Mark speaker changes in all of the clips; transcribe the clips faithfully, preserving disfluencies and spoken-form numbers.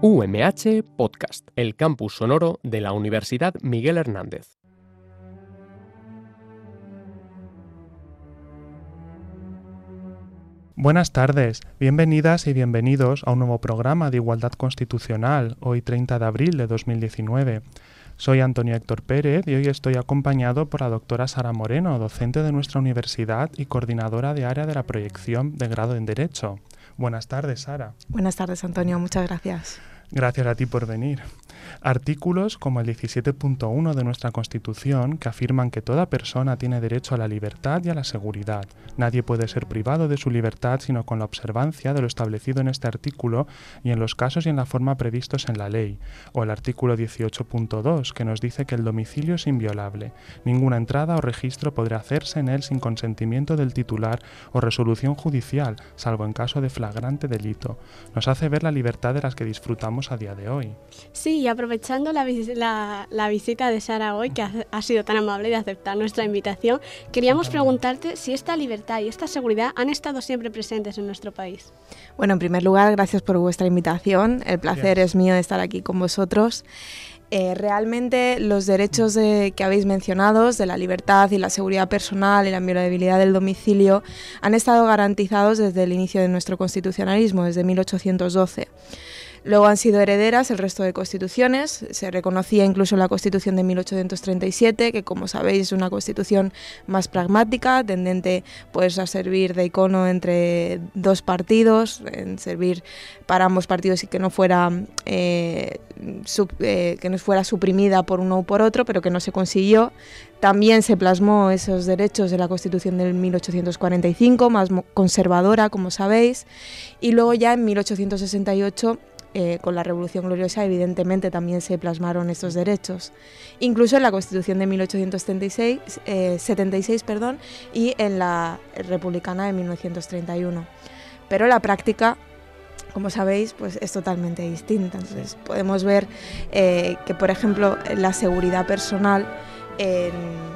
Speaker 1: U M H Podcast, el campus sonoro de la Universidad Miguel Hernández.
Speaker 2: Buenas tardes, bienvenidas y bienvenidos a un nuevo programa de Igualdad Constitucional, hoy treinta de abril de dos mil diecinueve. Soy Antonio Héctor Pérez y hoy estoy acompañado por la doctora Sara Moreno, docente de nuestra universidad y coordinadora de área de la proyección de grado en Derecho. Buenas tardes, Sara.
Speaker 3: Buenas tardes, Antonio, muchas gracias.
Speaker 2: Gracias a ti por venir. Artículos como el diecisiete punto uno de nuestra Constitución que afirman que toda persona tiene derecho a la libertad y a la seguridad. Nadie puede ser privado de su libertad sino con la observancia de lo establecido en este artículo y en los casos y en la forma previstos en la ley. O el artículo dieciocho punto dos que nos dice que el domicilio es inviolable. Ninguna entrada o registro podrá hacerse en él sin consentimiento del titular o resolución judicial, salvo en caso de flagrante delito. Nos hace ver la libertad de las que disfrutamos a día de hoy.
Speaker 4: Sí, y aprovechando la, la, la visita de Sara hoy, que ha, ha sido tan amable de aceptar nuestra invitación, queríamos preguntarte si esta libertad y esta seguridad han estado siempre presentes en nuestro país.
Speaker 3: Bueno, en primer lugar, gracias por vuestra invitación. El placer Bien. es mío de estar aquí con vosotros. Eh, realmente los derechos de, que habéis mencionado, de la libertad y la seguridad personal y la inviolabilidad del domicilio, han estado garantizados desde el inicio de nuestro constitucionalismo, desde mil ochocientos doce. Luego han sido herederas el resto de constituciones, se reconocía incluso la Constitución de mil ochocientos treinta y siete, que como sabéis es una constitución más pragmática, tendente pues, a servir de icono entre dos partidos, en servir para ambos partidos y que no fuera, eh, sub, eh, que no fuera suprimida por uno u por otro, pero que no se consiguió. También se plasmó esos derechos de la Constitución del mil ochocientos cuarenta y cinco, más conservadora, como sabéis, y luego ya en mil ochocientos sesenta y ocho, Eh, con la Revolución Gloriosa, evidentemente también se plasmaron estos derechos. Incluso en la Constitución de mil ochocientos setenta y seis, eh, setenta y seis perdón, y en la Republicana de mil novecientos treinta y uno. Pero la práctica, como sabéis, pues es totalmente distinta. Entonces podemos ver eh, que, por ejemplo, la seguridad personal, eh,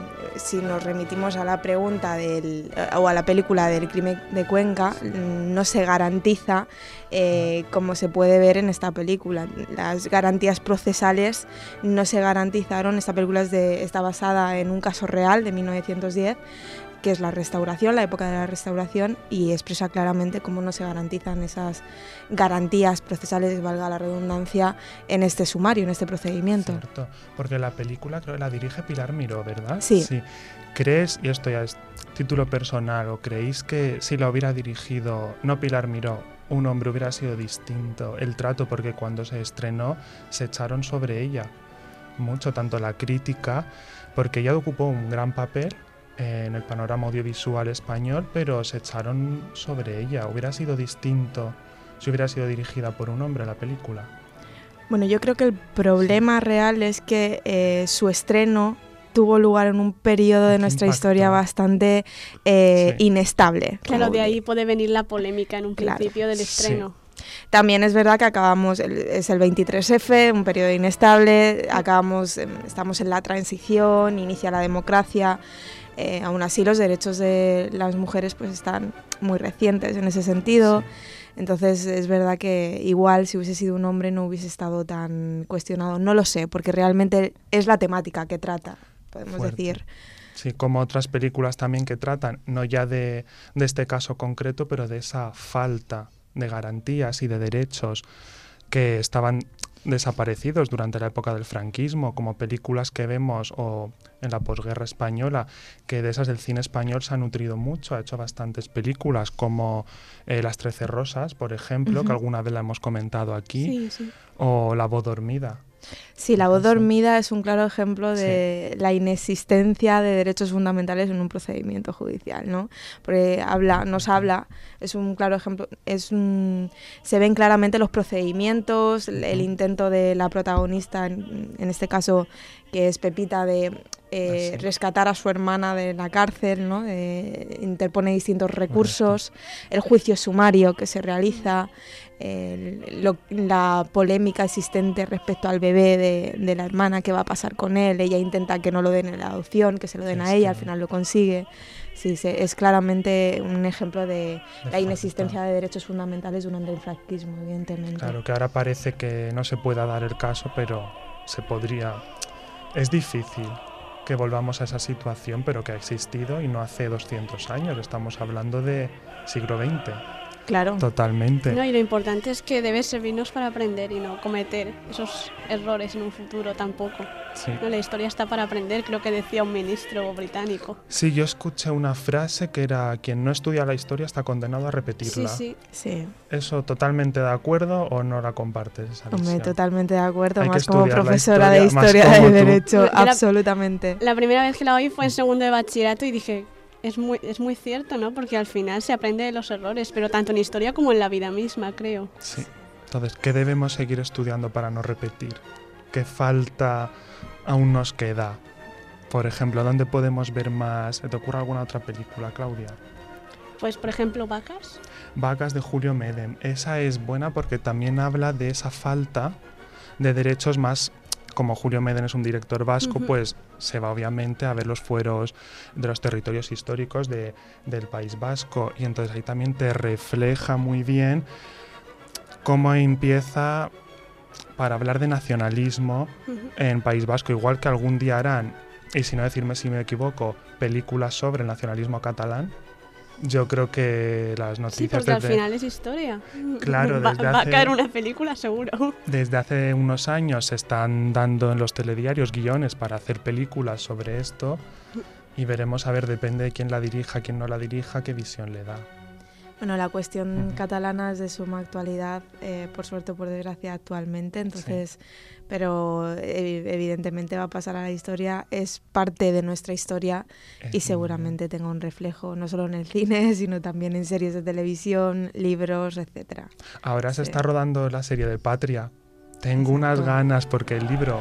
Speaker 3: si nos remitimos a la pregunta del, o a la película del crimen de Cuenca, no se garantiza eh, como se puede ver en esta película. Las garantías procesales no se garantizaron. Esta película es de, está basada en un caso real de mil novecientos diez, que es la Restauración, la época de la Restauración, y expresa claramente cómo no se garantizan esas garantías procesales, valga la redundancia, en este sumario, en este procedimiento.
Speaker 2: Cierto, porque la película creo que la dirige Pilar Miró, ¿verdad?
Speaker 3: Sí.
Speaker 2: sí. ¿Crees, y esto ya es título personal, o creéis que si la hubiera dirigido, no Pilar Miró, un hombre, hubiera sido distinto el trato? Porque cuando se estrenó se echaron sobre ella mucho, tanto la crítica, porque ella ocupó un gran papel en el panorama audiovisual español, pero se echaron sobre ella. ¿Hubiera sido distinto si hubiera sido dirigida por un hombre la película?
Speaker 3: Bueno, yo creo que el problema sí. real es que eh, su estreno tuvo lugar en un periodo de nuestra impacto. historia bastante eh, sí. inestable.
Speaker 4: Claro, de ahí puede venir la polémica en un claro. principio del estreno.
Speaker 3: Sí. También es verdad que acabamos, es el veintitrés efe, un periodo inestable, acabamos, estamos en la transición, inicia la democracia. Eh, aún así los derechos de las mujeres pues están muy recientes en ese sentido. Sí. Entonces es verdad que igual si hubiese sido un hombre no hubiese estado tan cuestionado. No lo sé, porque realmente es la temática que trata, podemos Fuerte. decir.
Speaker 2: Sí, como otras películas también que tratan, no ya de, de este caso concreto, pero de esa falta de garantías y de derechos que estaban desaparecidos durante la época del franquismo, como películas que vemos o en la posguerra española, que de esas del cine español se ha nutrido mucho, ha hecho bastantes películas como eh, Las Trece Rosas, por ejemplo, uh-huh. que alguna vez la hemos comentado aquí,
Speaker 3: sí, sí.
Speaker 2: o La Voz Dormida.
Speaker 3: Sí, La Voz Dormida es un claro ejemplo de sí. la inexistencia de derechos fundamentales en un procedimiento judicial, ¿no? Porque habla, nos habla, es un claro ejemplo, es un, se ven claramente los procedimientos, el, el intento de la protagonista, en, en este caso que es Pepita, de eh,
Speaker 2: Así.
Speaker 3: rescatar a su hermana de la cárcel, ¿no? Eh, interpone distintos recursos, correcto. El juicio sumario que se realiza, eh, lo, la polémica existente respecto al bebé de, de la hermana, qué va a pasar con él, ella intenta que no lo den en la adopción, que se lo den es a ella, que... al final lo consigue. Sí, se, es claramente un ejemplo de, de la falta. Inexistencia de derechos fundamentales durante el franquismo, evidentemente.
Speaker 2: Claro, que ahora parece que no se pueda dar el caso, pero se podría. Es difícil que volvamos a esa situación, pero que ha existido y no hace doscientos años, estamos hablando de siglo veinte.
Speaker 3: Claro.
Speaker 2: Totalmente.
Speaker 4: No, y lo importante es que debe servirnos para aprender y no cometer esos errores en un futuro tampoco.
Speaker 2: Sí.
Speaker 4: No, la historia está para aprender, creo que decía un ministro británico.
Speaker 2: Sí, yo escuché una frase que era: quien no estudia la historia está condenado a repetirla.
Speaker 4: Sí, sí.
Speaker 3: sí.
Speaker 2: ¿Eso totalmente de acuerdo o no la compartes? Esa
Speaker 3: Hombre,
Speaker 2: visión?
Speaker 3: Totalmente de acuerdo,
Speaker 2: Hay
Speaker 3: más como profesora
Speaker 2: historia,
Speaker 3: de historia del
Speaker 2: de
Speaker 3: derecho,
Speaker 4: la,
Speaker 3: absolutamente.
Speaker 4: La primera vez que la oí fue en segundo de bachillerato y dije... Es muy, es muy cierto, ¿no? Porque al final se aprende de los errores, pero tanto en historia como en la vida misma, creo.
Speaker 2: Sí. Entonces, ¿qué debemos seguir estudiando para no repetir? ¿Qué falta aún nos queda? Por ejemplo, ¿dónde podemos ver más? ¿Te ocurre alguna otra película, Claudia?
Speaker 4: Pues, por ejemplo, Vacas.
Speaker 2: Vacas de Julio Medem. Esa es buena porque también habla de esa falta de derechos más... Como Julio Medem es un director vasco, uh-huh. pues se va obviamente a ver los fueros de los territorios históricos de, del País Vasco, y entonces ahí también te refleja muy bien cómo empieza para hablar de nacionalismo uh-huh. en País Vasco, igual que algún día harán, y si no decirme si me equivoco, películas sobre el nacionalismo catalán. Yo creo que las noticias...
Speaker 4: Sí, porque
Speaker 2: desde,
Speaker 4: al final es historia.
Speaker 2: Claro,
Speaker 4: va,
Speaker 2: desde
Speaker 4: va
Speaker 2: hace,
Speaker 4: a caer una película, seguro.
Speaker 2: Desde hace unos años se están dando en los telediarios guiones para hacer películas sobre esto, y veremos, a ver, depende de quién la dirija, quién no la dirija, qué visión le da.
Speaker 3: Bueno, la cuestión
Speaker 2: uh-huh.
Speaker 3: catalana es de suma actualidad, eh, por suerte o por desgracia, actualmente, entonces, sí. pero eh, evidentemente va a pasar a la historia, es parte de nuestra historia uh-huh. y seguramente tenga un reflejo no solo en el cine, sino también en series de televisión, libros, etcétera.
Speaker 2: Ahora
Speaker 3: sí.
Speaker 2: se está rodando la serie de Patria. Tengo
Speaker 3: Exacto.
Speaker 2: unas ganas porque el libro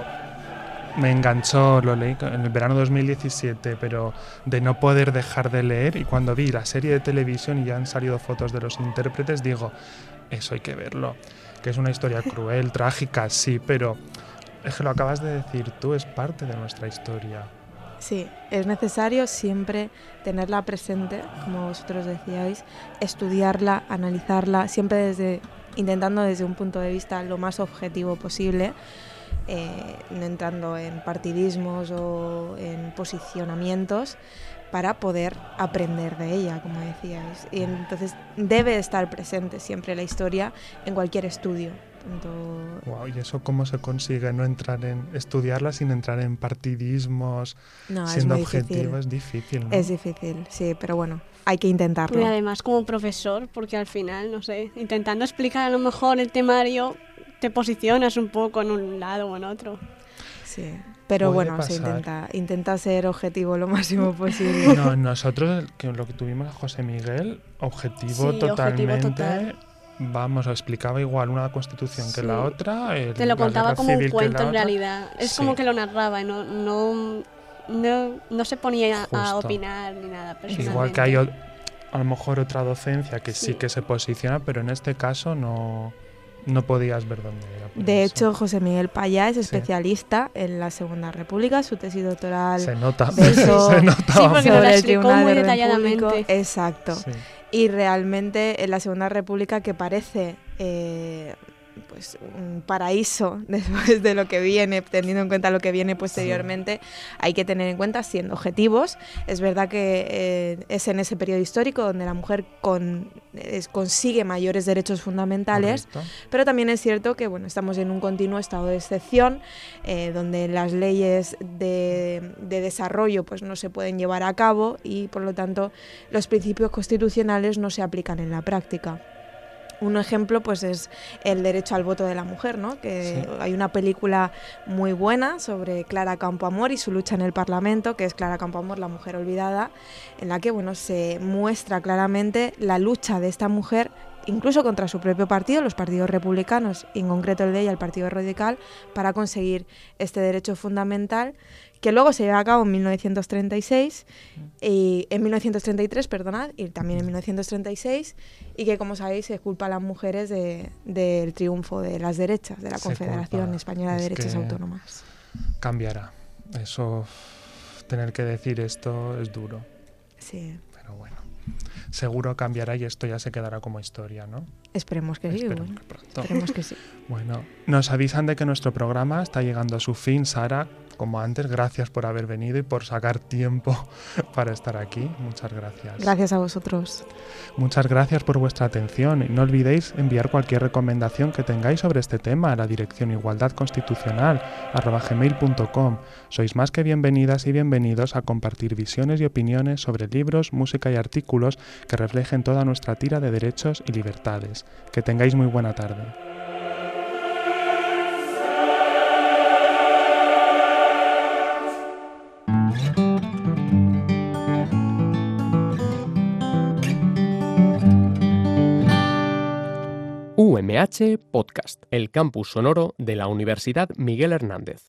Speaker 2: me enganchó, lo leí en el verano dos mil diecisiete, pero de no poder dejar de leer, y cuando vi la serie de televisión y ya han salido fotos de los intérpretes, digo, eso hay que verlo, que es una historia cruel, trágica, sí, pero es que lo acabas de decir tú, es parte de nuestra historia.
Speaker 3: Sí, es necesario siempre tenerla presente, como vosotros decíais, estudiarla, analizarla, siempre desde intentando desde un punto de vista lo más objetivo posible, eh, no entrando en partidismos o en posicionamientos, para poder aprender de ella, como decíais. Y entonces debe estar presente siempre la historia en cualquier estudio. Tanto...
Speaker 2: Wow, ¿y eso cómo se consigue? No entrar en estudiarla sin entrar en partidismos,
Speaker 3: no,
Speaker 2: siendo
Speaker 3: es
Speaker 2: objetivo, es difícil, ¿no?
Speaker 3: Es difícil, sí, pero bueno, hay que intentarlo.
Speaker 4: Y además como profesor, porque al final, no sé, intentando explicar a lo mejor el temario, te posicionas un poco en un lado o en otro.
Speaker 3: Sí, pero
Speaker 2: Puede
Speaker 3: bueno,
Speaker 2: pasar.
Speaker 3: se intenta, intenta ser objetivo lo máximo posible.
Speaker 2: No, nosotros, que lo que tuvimos a José Miguel, objetivo
Speaker 4: sí,
Speaker 2: totalmente,
Speaker 4: objetivo total.
Speaker 2: Vamos, explicaba igual una constitución
Speaker 4: Sí.
Speaker 2: que la otra. El,
Speaker 4: Te lo contaba como un cuento en
Speaker 2: otra.
Speaker 4: realidad, es
Speaker 2: Sí.
Speaker 4: como que lo narraba, y no, no, no, no se ponía
Speaker 2: Justo.
Speaker 4: a opinar ni nada personalmente.
Speaker 2: Igual que hay o- a lo mejor otra docencia que sí.
Speaker 4: Sí.
Speaker 2: que se posiciona, pero en este caso no, no podías ver dónde era. por
Speaker 3: De
Speaker 2: eso.
Speaker 3: hecho, José Miguel Payá es especialista sí. en la Segunda República, su tesis doctoral
Speaker 2: se nota,
Speaker 3: de eso,
Speaker 2: se nota.
Speaker 4: Sí, porque nos la
Speaker 3: sobre el
Speaker 4: explicó
Speaker 3: Tribunal
Speaker 4: muy
Speaker 3: de Orden
Speaker 4: detalladamente.
Speaker 3: Público. Exacto.
Speaker 2: Sí.
Speaker 3: Y realmente en la Segunda República, que parece eh, pues un paraíso después de lo que viene, teniendo en cuenta lo que viene posteriormente, sí. hay que tener en cuenta, siendo objetivos, es verdad que eh, es en ese periodo histórico donde la mujer con, es, consigue mayores derechos fundamentales, correcto. Pero también es cierto que bueno, estamos en un continuo estado de excepción, eh, donde las leyes de, de desarrollo pues, no se pueden llevar a cabo y por lo tanto los principios constitucionales no se aplican en la práctica. Un ejemplo pues es el derecho al voto de la mujer, ¿no? Que sí. hay una película muy buena sobre Clara Campoamor y su lucha en el Parlamento, que es Clara Campoamor, la mujer olvidada, en la que bueno, se muestra claramente la lucha de esta mujer, incluso contra su propio partido, los partidos republicanos, en concreto el de ella, el Partido Radical, para conseguir este derecho fundamental que luego se lleva a cabo en mil novecientos treinta y seis, y en mil novecientos treinta y tres, perdonad, y también en mil novecientos treinta y seis, y que, como sabéis, se culpa a las mujeres de, del triunfo de las derechas, de la
Speaker 2: Se
Speaker 3: Confederación
Speaker 2: culpa.
Speaker 3: Española de
Speaker 2: Es
Speaker 3: Derechas
Speaker 2: que
Speaker 3: Autónomas.
Speaker 2: Cambiará. Eso, tener que decir esto es duro.
Speaker 3: Sí.
Speaker 2: Pero bueno, seguro cambiará y esto ya se quedará como historia, ¿no?
Speaker 3: Esperemos que sí.
Speaker 2: Esperemos
Speaker 3: Bueno,
Speaker 2: que pronto.
Speaker 3: esperemos que sí.
Speaker 2: Bueno, nos avisan de que nuestro programa está llegando a su fin. Sara, como antes, gracias por haber venido y por sacar tiempo para estar aquí. Muchas gracias.
Speaker 3: Gracias a vosotros.
Speaker 2: Muchas gracias por vuestra atención y no olvidéis enviar cualquier recomendación que tengáis sobre este tema a la dirección igualdadconstitucional arroba gmail punto com. Sois más que bienvenidas y bienvenidos a compartir visiones y opiniones sobre libros, música y artículos que reflejen toda nuestra tira de derechos y libertades. Que tengáis muy buena tarde.
Speaker 1: U M H Podcast, el campus sonoro de la Universidad Miguel Hernández.